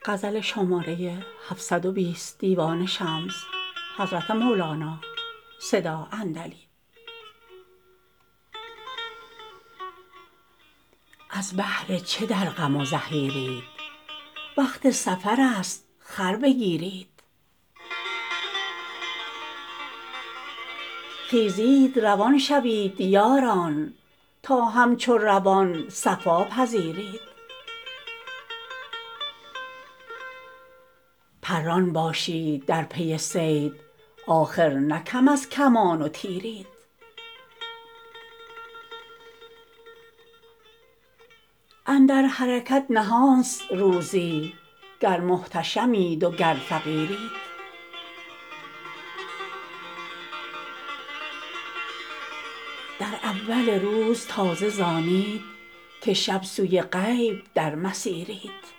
از بهر چه در غم و زحیرید وقت سفرست خر بگیرید خیزید روان شوید یاران تا همچو روان صفا پذیرید پران باشید در پی صید آخر نه کم از کمان و تیرید اندر حرکت نهانست روزی گر محتشمید و گر فقیرید در اول روز تازه زانید که شب سوی غیب در مسیرید